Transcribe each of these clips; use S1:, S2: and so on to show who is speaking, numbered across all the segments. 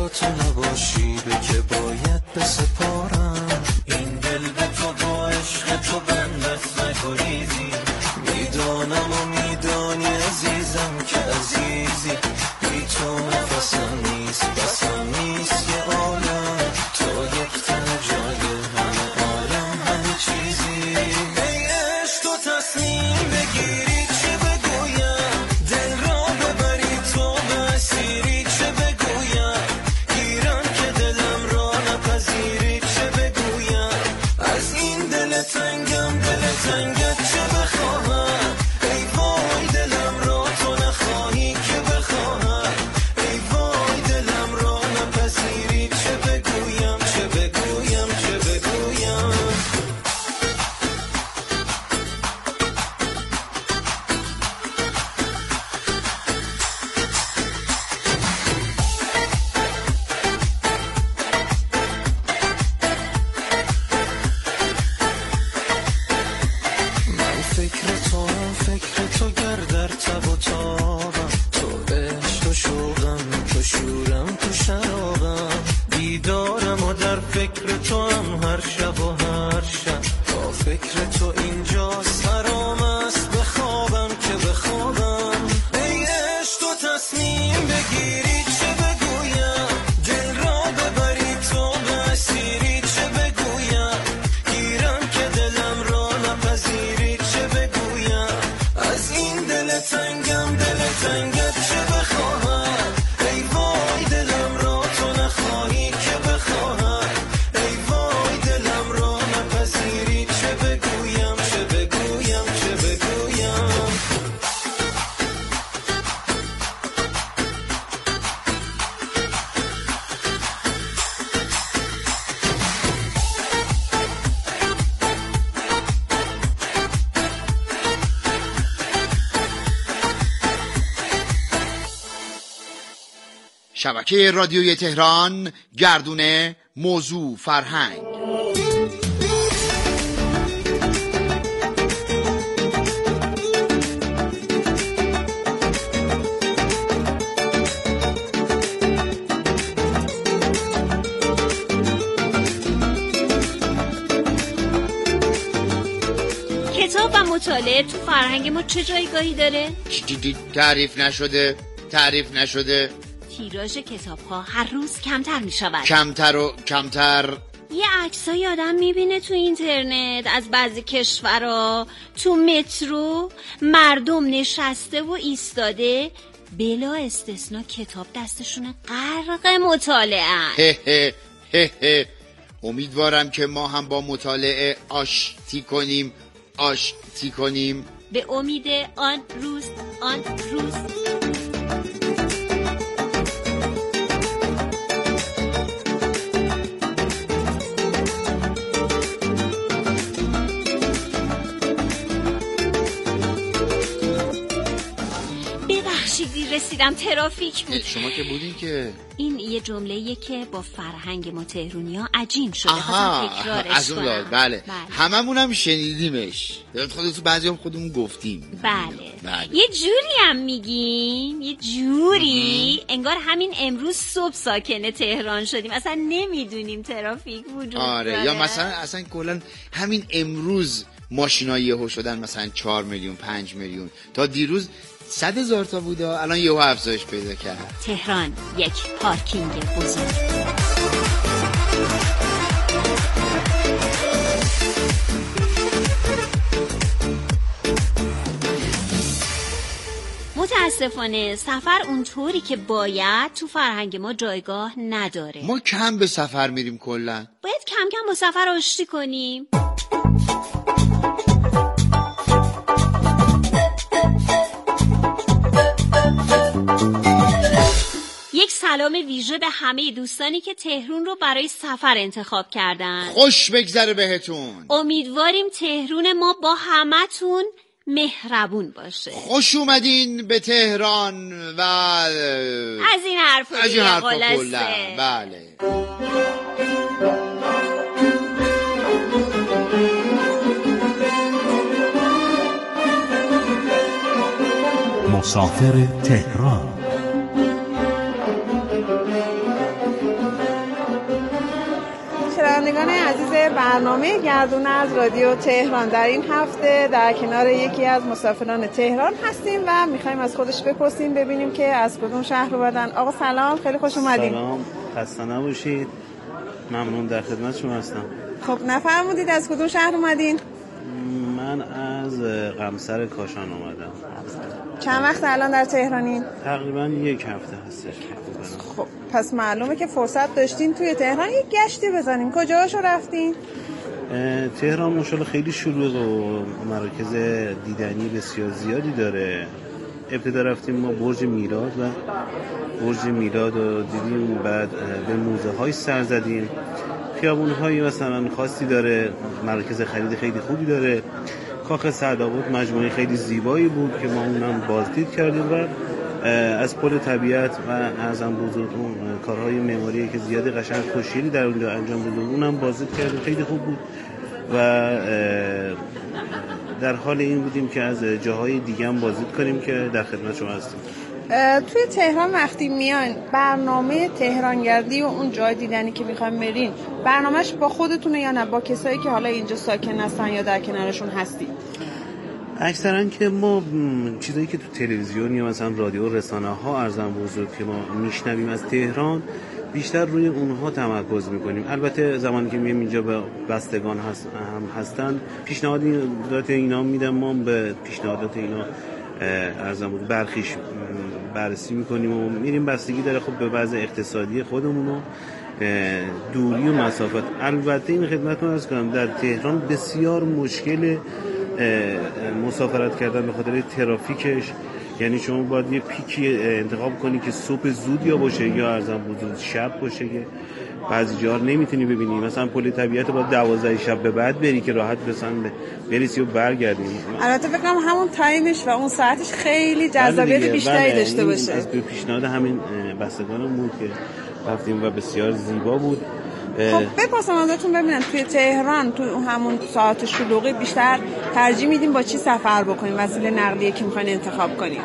S1: با تو نباشی به که باید بسپارم این دل به تو با عشق تو بندت نگریزی میدانم و میدانی عزیزم که عزیزی بی تو نفسم نیست بسم نیست یه عالم تو یک تن جای همه عالم همه چیزی ای عشق تو تصمیم بگیری چه بگویم دل را ببری تو به اسیری چه بگویم گیرم که دلم را نپذیری چه بگویم از این دل تنگم دل تنگت چه بخواهم ای وای دلم را تو نخواهی که بخواهم ای وای دلم را نپذیری چه بگویم چه بگویم چه بگویم من فکر تو گر در تب و تابم تو عشق تو شوقم تو شورم تو شرابم بیدارم و در فکر تو هم هر شب و هر شب تا فکر تو اینجاست حرام است بخوابم که بخوابم ای عشق تو تصمیم بگیری چه بگویم دل را ببری تو به اسیری چه بگویم گیرم که دلم را نپذیری چه بگویم از این دل تنگم دل تنگت چه بخواهم ای وای دلم را تو نخواهی که بخواهم ای وای دلم را نپذیری چه بگویم چه بگویم چه بگویم
S2: شبکه رادیوی تهران گردونه موضوع فرهنگ
S3: کتاب و مطالعه تو فرهنگ ما چه جایگاهی داره؟
S2: تعریف نشده
S3: تیراژ کتاب‌ها هر روز کمتر می‌شود.
S2: کمتر و کمتر.
S3: یه عکسای آدم می‌بینه تو اینترنت از بعضی کشورها تو مترو مردم نشسته و ایستاده بلا استثنا کتاب دستشونه غرق مطالعه.
S2: امیدوارم که ما هم با مطالعه آشتی کنیم
S3: به امید آن روز رسیدم ترافیک بود.
S2: شما که بودین که
S3: این یه جمله‌ایه که با فرهنگ ما تهرونی‌ها عجین شده. خواستم تکرارش کنم.
S2: بله. هممون هم شنیدیمش. خودتون بعضی هم خودمون گفتیم.
S3: بله. یه جوری هم میگیم، یه جوری انگار همین امروز صبح ساکن تهران شدیم، اصلا نمیدونیم ترافیک وجود داره.
S2: یا مثلا اصلا کلا همین امروز ماشینای یهو شدن مثلا 4 میلیون 5 میلیون، تا دیروز 100,000 تا بوده، الان یهو افزایش پیدا کرد.
S3: تهران یک پارکینگ بزرگ. متاسفانه سفر اونطوری که باید تو فرهنگ ما جایگاه نداره.
S2: ما کم به سفر میریم کلا.
S3: باید کم کم با سفر آشتی کنیم. یک سلام ویژه به همه دوستانی که تهرون رو برای سفر انتخاب کردن.
S2: خوش بگذره بهتون.
S3: امیدواریم تهرون ما با همتون مهربون باشه.
S2: خوش اومدین به تهران و
S3: از این حرفا
S2: کلا. بله.
S4: مسافر تهران. شنوندگان عزیز برنامه گردونه از رادیو تهران، در این هفته در کنار یکی از مسافران تهران هستیم و میخوایم از خودش بپرسیم ببینیم که از کدوم شهر اومدن. آقا سلام، خیلی خوش اومدین.
S5: سلام، خسته نباشید. ممنون، در خدمت شما هستم.
S4: خب نفرمودید از کدوم شهر اومدین؟
S5: من از قمصر کاشان اومدم.
S4: چند وقت الان در تهرانین؟
S5: تقریبا یک هفته هستش.
S4: خب پس معلومه که فرصت داشتین توی تهران یک گشتی بزنین. کجاشو رفتین؟
S5: تهران ماشاءالله خیلی شلوغ و مراکز دیدنی بسیار زیادی داره. ابتدا رفتیم ما برج میلاد رو دیدیم، بعد به موزه های سر زدیم. خیابون هایی مثلا خاصی داره، مراکز خرید خیلی خوبی داره. کاخ سعدآباد مجموعه خیلی زیبایی بود که ما اونم بازدید کردیم و از پل طبیعت و ارزم بزرگ اون کارهای معماری که زیادی قشنگ خوشگلی در اونجا انجام داده اونم بازدید کردیم، خیلی خوب بود و در حال این بودیم که از جاهای دیگه هم بازدید کنیم که در خدمت شما هستیم.
S4: توی تهران وقتی میان برنامه تهرانگردی و اون جای دیدنی که میخوایم برین، برنامهش با خودتونه یا نه با کسایی که حالا اینجا ساکن هستن یا در کنارشون هستید؟
S5: اکثرا که ما چیزایی که تو تلویزیون یا مثلا رادیو و رسانه ها ارزم بزرگ که ما میشنویم از تهران بیشتر روی اونها تمرکز میکنیم. البته زمانی که میایم اینجا به بستگان هستن پیشنهادات اینا میدم، ما به پیشنهادات اینا ارزم بود برخیش بررسی میکنیم و میریم. بستگی داره خب به وضع اقتصادی خودمون و دوری و مسافت. البته این خدمتتون عرض کنم در تهران بسیار مشکل مسافرت کردن به خاطر ترافیکش، یعنی شما باید یه پیکی انتخاب کنی که صبح زود یا باشه یا ارزم بود شب باشه که بعضی جا نمیتونی ببینی. مثلا پل طبیعت با 12 شب به بعد بری که راحت برسی و برگردی.
S4: البته فکر کنم همون تایمش و اون ساعتش خیلی جذابیت بیشتری داشته باشه.
S5: از پیشنهاد همین بستگانمون که رفتیم و بسیار زیبا بود.
S4: خب بپرسم ازتون ببینم توی تهران تو همون ساعت شلوغی بیشتر ترجیح میدیم با چی سفر بکنیم، وسیله نقلیه که میخواین انتخاب کنیم؟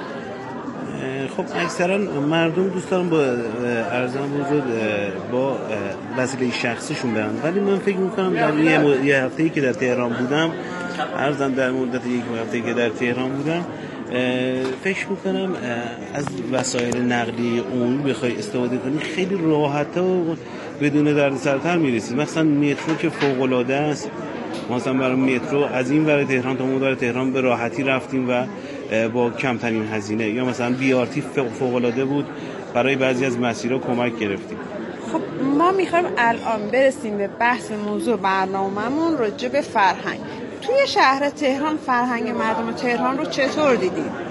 S5: خب اکثرا مردم دوست دارن با ارزم بزرگ با وسیله شخصیشون برن، ولی من فکر میکنم در یه هفته‌ای که در تهران بودم، ارزم در مدت یک هفته‌ای که در تهران بودم، فکر میکنم از وسایل نقلیه عمومی بخوای استفاده کنی خیلی راحت و بدون دردسرتر میرسی. مثلا مترو که فوق العاده است، مثلا برای مترو از این ور تهران تا اون ور تهران به راحتی رفتیم و با کمترین هزینه. یا مثلا BRT فوق العاده بود، برای بعضی از مسیرها کمک گرفتیم.
S4: خب ما میخوایم الان برسیم به بحث موضوع برنامه‌مون راجع به فرهنگ. توی شهر تهران فرهنگ مردم تهران رو چطور دیدید؟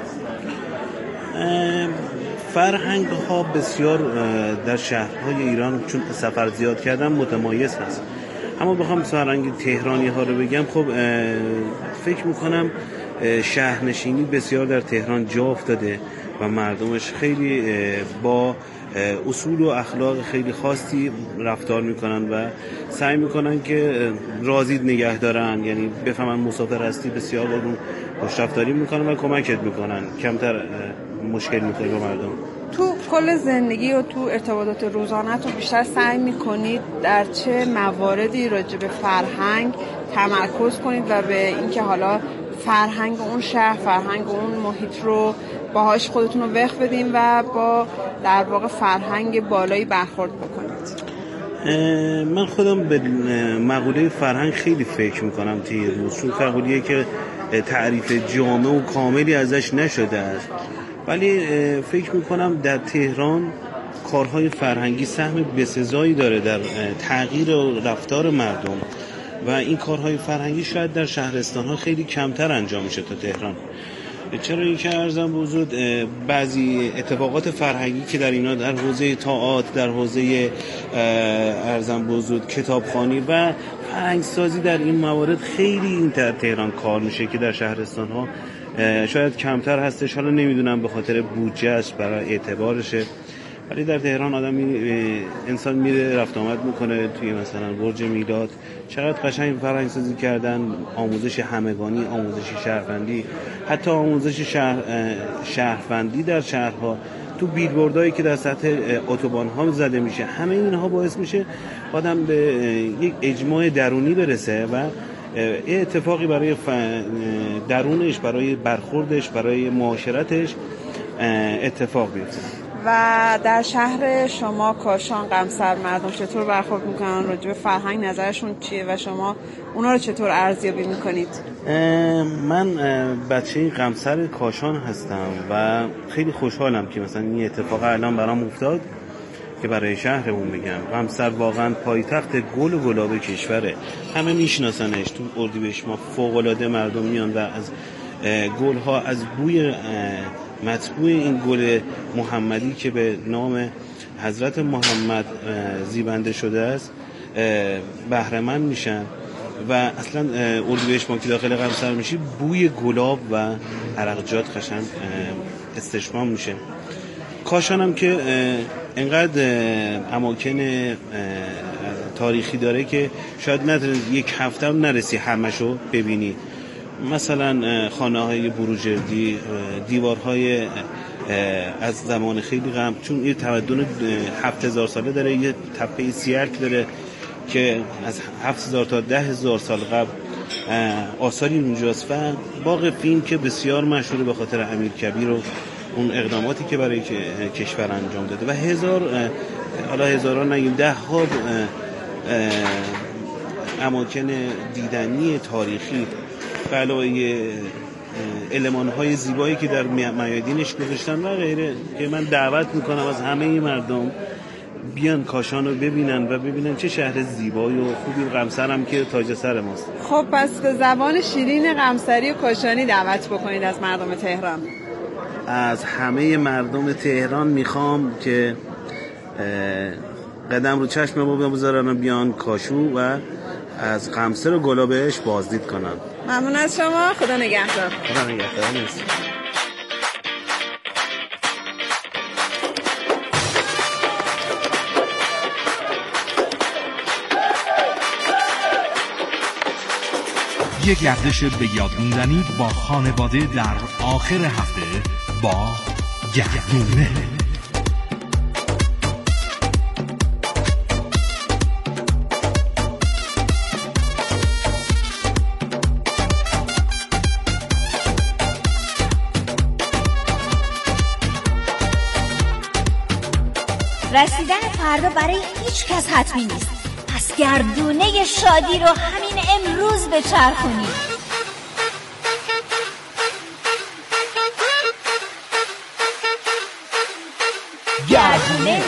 S5: فرهنگ ها بسیار در شهرهای ایران چون سفر زیاد کردن متمایز هست. اما بخوام فرهنگ تهرانی ها رو بگم، خب فکر میکنم شهرنشینی بسیار در تهران جا افتاده و مردمش خیلی با اصول و اخلاق خیلی خاصی رفتار میکنن و سعی میکنن که راضی نگه دارن، یعنی بفهمن مسافر هستی بسیار با اون خوشرفتاری میکنن و کمکت میکنن، کمتر مشکل میکنی با مردم.
S4: تو کل زندگی و تو ارتباطات روزانه تو بیشتر سعی میکنید در چه مواردی راجع به فرهنگ تمرکز کنید و به اینکه حالا فرهنگ اون شهر، فرهنگ اون محیط رو باهاش خودتون رو وقف بدین و با در واقع فرهنگ بالایی برخورد بکنید؟
S5: من خودم به مقوله فرهنگ خیلی فکر میکنم طی روز، چون مقوله‌ای که تعریف جامع و کاملی ازش نشده است، ولی فکر میکنم در تهران کارهای فرهنگی سهم بسزایی داره در تغییر رفتار مردم و این کارهای فرهنگی شاید در شهرستان‌ها خیلی کمتر انجام میشه تا تهران. چرا اینکه ارزم بزرگ بعضی اتفاقات فرهنگی که در اینا در حوزه تئاتر، در حوزه ارزم بزرگ کتابخوانی و فرهنگسازی در این موارد خیلی این تهران کار میشه که در شهرستان‌ها شاید کمتر هستش. حالا نمیدونم به خاطر بودجهش برای اعتبارشه، ولی در تهران انسان میره رفت آمد میکنه توی مثلا برج میلاد، چقدر قشنگ فرهنگسازی کردن، آموزش همگانی، آموزش شهروندی، حتی آموزش شهروندی در شهرها تو بیلبوردهایی که در سطح اتوبان ها زده میشه، همه اینها باعث میشه آدم به یک اجماع درونی برسه و اتفاقی برای درونش، برای برخوردش، برای معاشرتش اتفاق بیفته.
S4: و در شهر شما کاشان قمصر مردم چطور برخورد میکنن راجع به فرهنگ؟ نظرشون چیه و شما اونا رو چطور ارزیابی میکنید؟
S5: من بچه قمصر کاشان هستم و خیلی خوشحالم که مثلا این اتفاق الان برام افتاد که برای شهرمون میگم. قمصر واقعا پایتخت گل و گلاب کشوره، همه میشناسنش. تو اردیبهشت ما فوق‌العاده مردم میان و از گل‌ها، از بوی مطبوع این گل محمدی که به نام حضرت محمد زیبنده شده است بهره مند میشن و اصلا اردیبهشت ما که داخل قمصر میشی بوی گلاب و عرقجات قشنگ استشمام میشه. کاشان هم که انقدر اماکن تاریخی داره که شاید نداره یک هفته هم نرسی همشو ببینی. مثلا خانه های بروجردی، دیوارهای از زمان خیلی قبل، چون یه تمدن 7000 ساله داره، یه تپه سیرک داره که از 7000 تا 10000 سال قبل آثاری اونجاست و باغ فیلم که بسیار مشهوره به خاطر امیرکبیر و اون اقداماتی که برای کشور انجام داده و هزاران نگیم 10 ها اماکن دیدنی تاریخی به علاوه المان‌های زیبایی که در میادینش گذاشتن و غیره که من دعوت میکنم از همه مردم بیان کاشان رو ببینن و ببینن چه شهر زیبایی و خوبی. قمصر هم که تاج سر ماست.
S4: خب پس به زبان شیرین قمصری و کاشانی دعوت بکنید از مردم تهران.
S5: از همه مردم تهران میخوام که قدم رو چشم ما بذارن بیان کاشو و از قمصر و گلابش بازدید کنن.
S4: ممنون از شما. خدا نگهدار.
S5: خدا نگهدار. مرسی.
S6: یک گردش به یاد موندنی با خانواده در آخر هفته با گردونه.
S3: رسیدن فردا برای هیچ کس حتمی نیست، پس گردونه شادی رو همین امروز بچرخونید. گردونه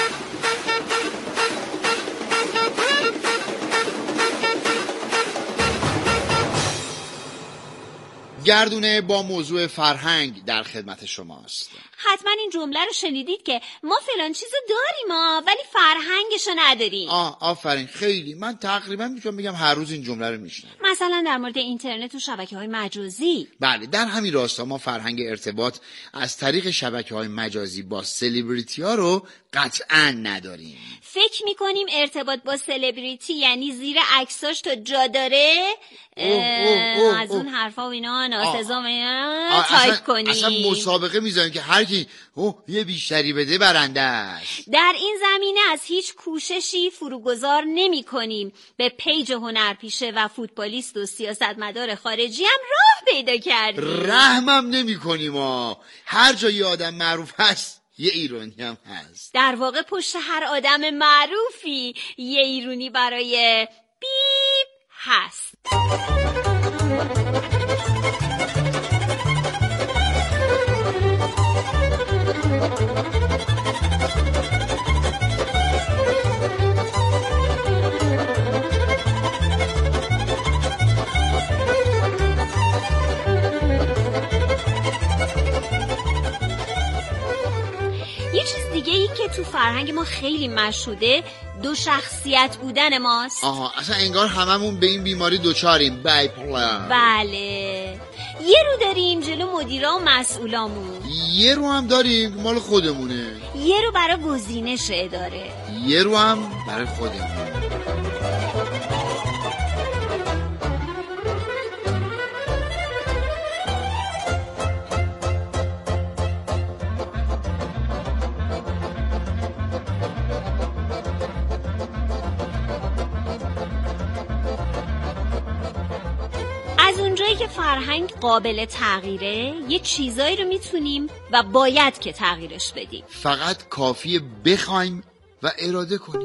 S2: گردونه با موضوع فرهنگ در خدمت شماست.
S3: حتما این جمله رو شنیدید که ما فلان چیزو داریم ولی فرهنگشو نداریم.
S2: آفرین، خیلی. من تقریبا میتونم بگم هر روز این جمله رو میشنم.
S3: مثلا در مورد اینترنت و شبکه‌های مجازی.
S2: بله، در همین راستا ما فرهنگ ارتباط از طریق شبکه‌های مجازی با سلبریتی ها رو قطعا نداریم.
S3: فکر میکنیم ارتباط با سلبریتی یعنی زیر عکساش تا جا داره از اون حرفا و اینا ناسزا تایپ کنیم.
S2: اصلا مسابقه میذاریم که هر کی یه بیشتری بده برنده است.
S3: در این زمینه از هیچ کوششی فروگذار نمی کنیم. به پیج هنرپیشه و فوتبالیست و سیاستمدار خارجی هم راه پیدا کردیم.
S2: رحمم نمی کنیم. هر جا یه آدم معروف هست یه ایرانی هم هست.
S3: در واقع پشت هر آدم معروفی یه ایرانی برای بیپ هست. یه چیز دیگه ای که تو فرهنگ ما خیلی مشهوده دو شخصیت بودن ماست.
S2: اصلا انگار هممون به این بیماری دوچاریم. بایپولار.
S3: بله، یه رو داریم جلو مدیرا و مسئولامون،
S2: یه رو هم داریم مال خودمونه،
S3: یه رو برای گزینش اداره،
S2: یه رو هم برای خودمون.
S3: جایی که فرهنگ قابل تغییره یه چیزایی رو میتونیم و باید که تغییرش بدیم.
S2: فقط کافیه بخوایم و اراده کنیم.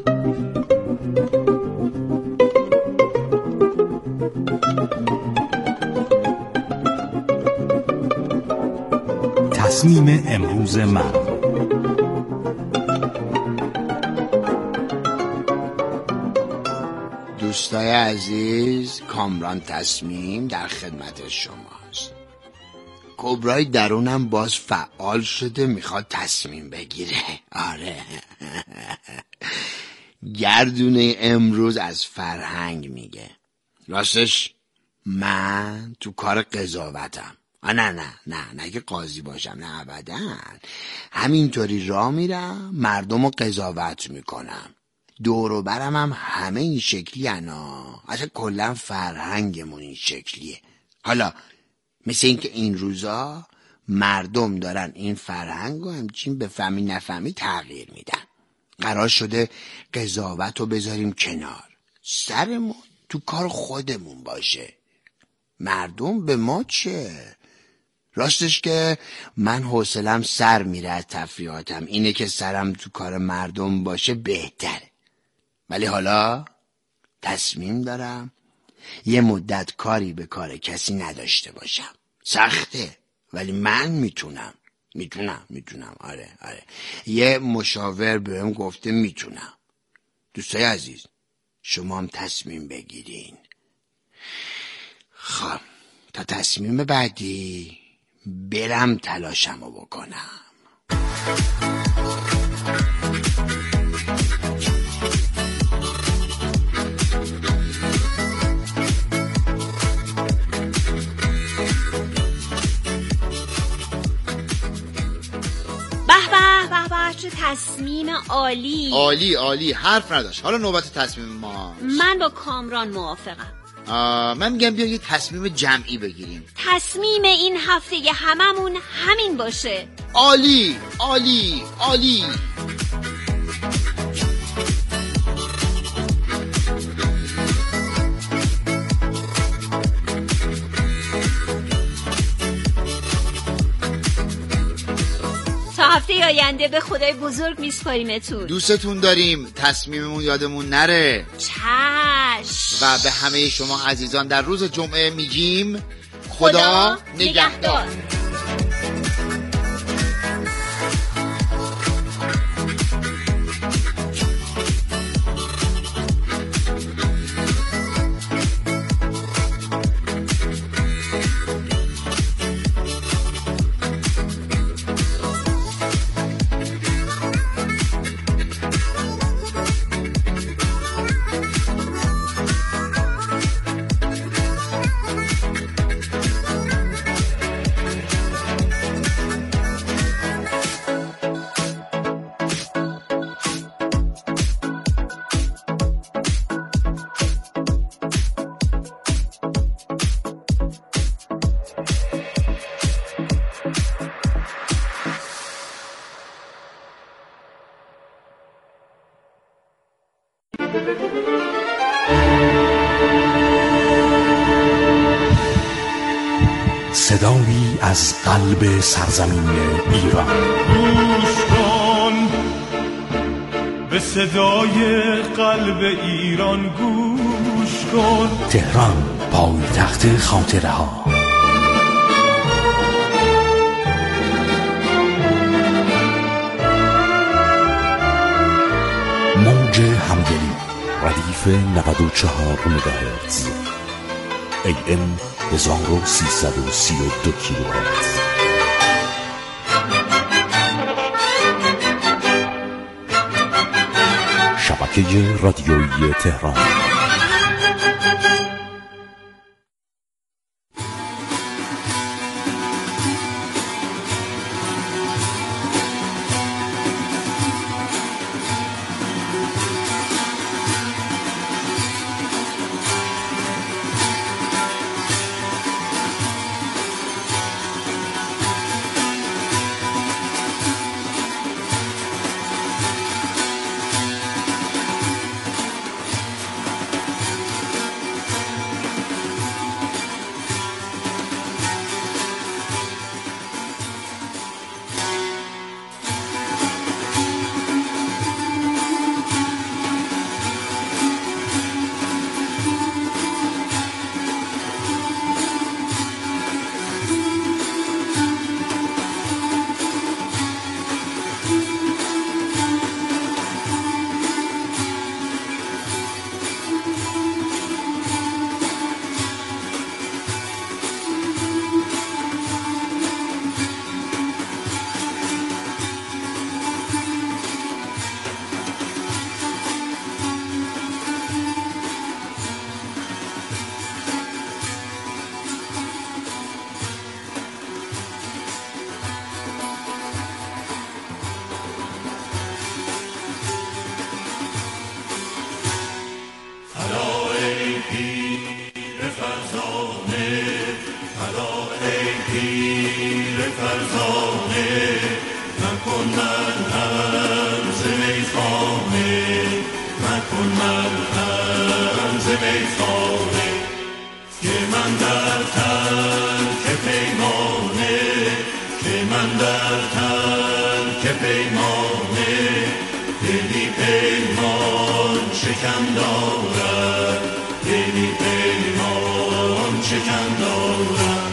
S6: تصمیم امروز من.
S2: دوستای عزیز، کامران تصمیم در خدمت شماست. کبرای درونم باز فعال شده، میخواد تصمیم بگیره. آره گردونه امروز از فرهنگ میگه. راستش من تو کار قضاوتم. نه که قاضی باشم، نه ابدا. همینطوری راه میرم، مردم رو قضاوت میکنم. دور و برم هم همه این شکلی انا. اصلا کلا فرهنگمون این شکلیه. حالا مثل این که این روزا مردم دارن این فرهنگ رو همچین بفهمی نفهمی تغییر میدن. قرار شده قضاوت رو بذاریم کنار، سرمون تو کار خودمون باشه. مردم به ما چه؟ راستش که من حوصلم سر میره از تفریحاتم. اینه که سرم تو کار مردم باشه بهتره. ولی حالا تصمیم دارم یه مدت کاری به کار کسی نداشته باشم. سخته ولی من میتونم. آره یه مشاور بهم گفته میتونم. دوستای عزیز، شما هم تصمیم بگیرین. خب تا تصمیم بعدی برم تلاشمو بکنم.
S3: به چه تصمیم
S2: عالی حرف نداشت. حالا نوبت تصمیم ما.
S3: من با کامران موافقم.
S2: من میگم بیا یه تصمیم جمعی بگیریم.
S3: تصمیم این هفته هممون همین باشه.
S2: عالی.
S3: تا هفته آینده به خدای بزرگ میسپاریمتون.
S2: دوستتون داریم. تصمیممون یادمون نره.
S3: چشم.
S2: و به همه شما عزیزان در روز جمعه میگیم خدا نگهدار.
S6: صدایی از قلب سرزمین ایران.
S1: گوش کن به صدای قلب ایران، گوش کن.
S6: تهران، پایتخت خاطره ها. موج همدلی، ردیف 94 مگاهرتز، AM 1332 کیلوهرتز. شبکه رادیویی تهران.
S1: مکن مرهم ز میخانه که من در ترک پیمانه که من در ترک پیمانه دلی پیمان شکن دارد دلی پیمان شکن دارد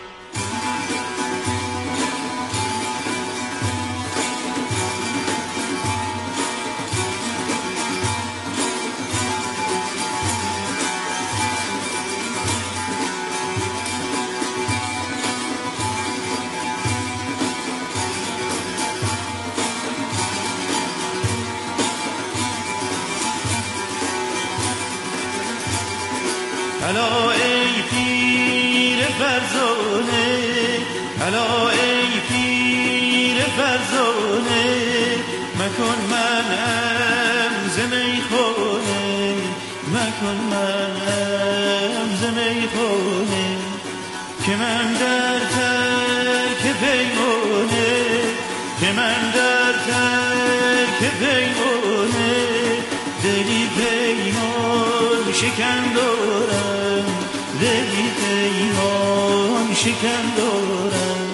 S7: الا ای پیر فرزانه الا ای پیر فرزانه مکن منم ز میخانه مکن منم ز میخانه که من در ترک پیمانه که من در ترک پیمانه دلی پیمان شکن دارم دلی پیمان شکن دارم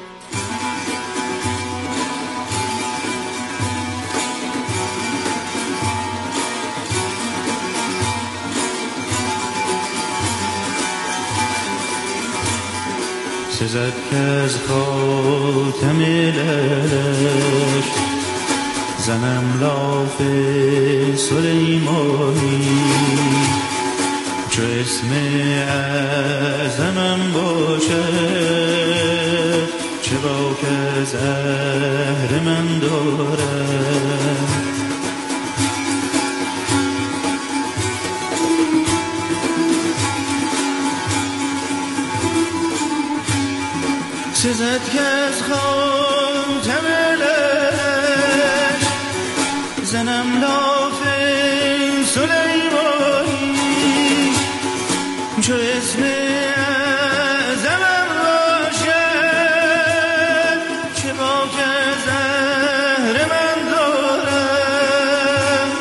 S7: سزد که از خاتم لالش زنم لاف سلیمانی چو اسم اعظمم باشد چه باک از زهر من دارد سزد که از خاتم لالش زنم لاف سلیمانی چو اسم اعظمم باشد چه باک از زهر من دارم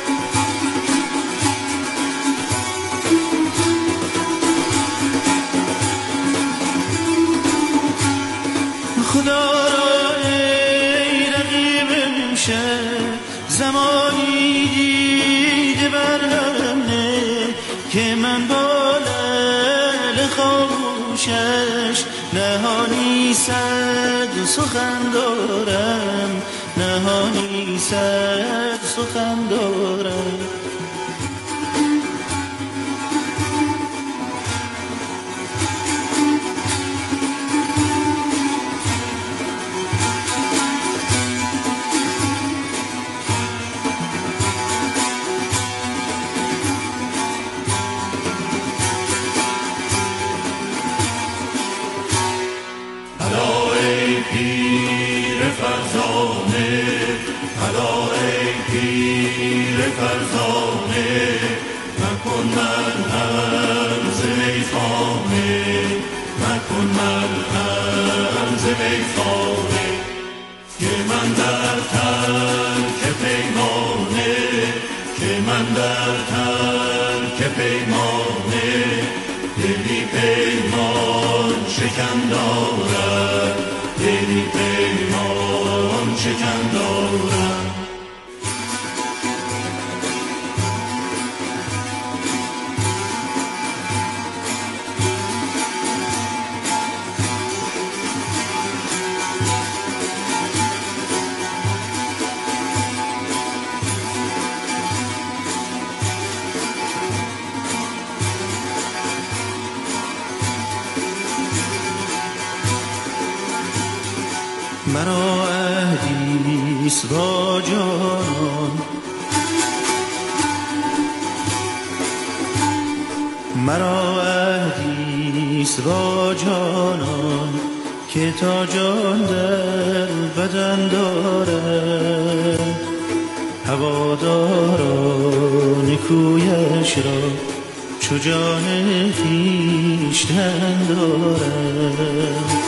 S7: خدا را ای رقیب امشب زمانی دیده برهم نه که من با لعل خاموشش نهانی صد سخن دارم نهانی صد سخن دارم
S1: فرزانه مکن مرهم ز میخانه مکن مرهم ز میخانه که من در ترک پیمانه که من در ترک پیمانه دلی پیمان شکن دارد دلی پیمان شکن دارد
S7: مرا عهدیست با جانان مرا عهدیست با جانان که تا جان در بدن دارد هواداران کویش را چو جان خویشتن دارد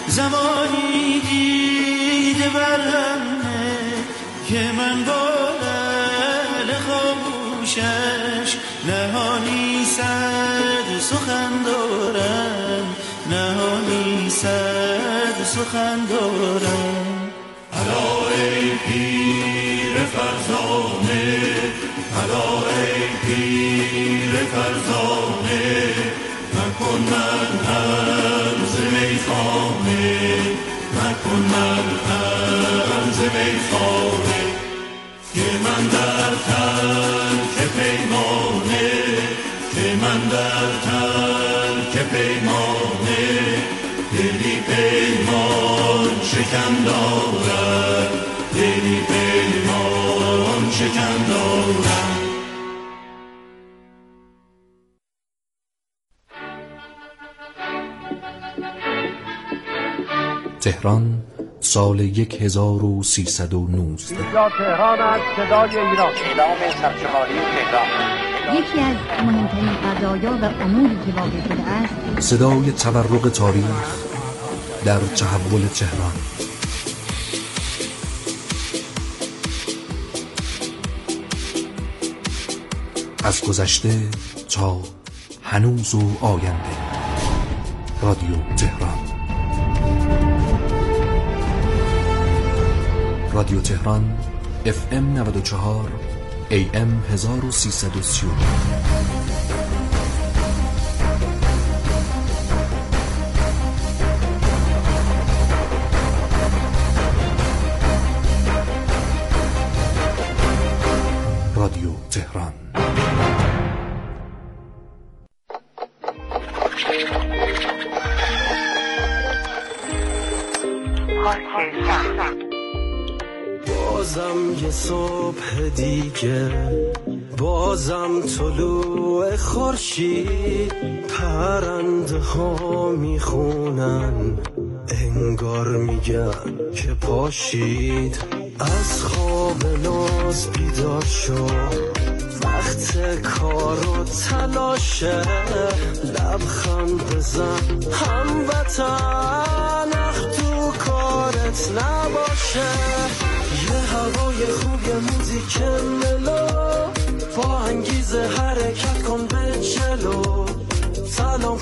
S7: زمانی دیده برهمه که من با لعل خاموشش نهانی صد سخن دارم، نهانی صد سخن دارم.
S1: الا ای پیر فرزانه، الا ای پیر فرزانه، مکن من عرض میخانه، مکن من عرض میخانه، که من در ترک پیمانه، که من در ترک پیمانه، دلی پیمان شکن دارد، دلی پیمان شکن دارد.
S6: تهران سال 1319.
S8: اینجا تهران است، صدای ایران. اعلام سرشماری تهران.
S9: یکی از مهمترین قضایا و اموری که واقع شده است،
S6: صدای تورق تاریخ در تحول تهران. از گذشته تا هنوز و آینده. رادیو تهران. رادیو تهران FM 94 AM 1330. رادیو تهران.
S1: بازم یه صبح دیگه، بازم طلوع خورشید، پرنده ها میخونن انگار میگن که پاشید، از خواب ناز بیدار شد، وقت کار و تلاشه، لبخند بزن هموطن، تو کارت نباشه، یه هوای خوب، یه موزیک ملو، با انگیزه حرکت کن به جلو، سلام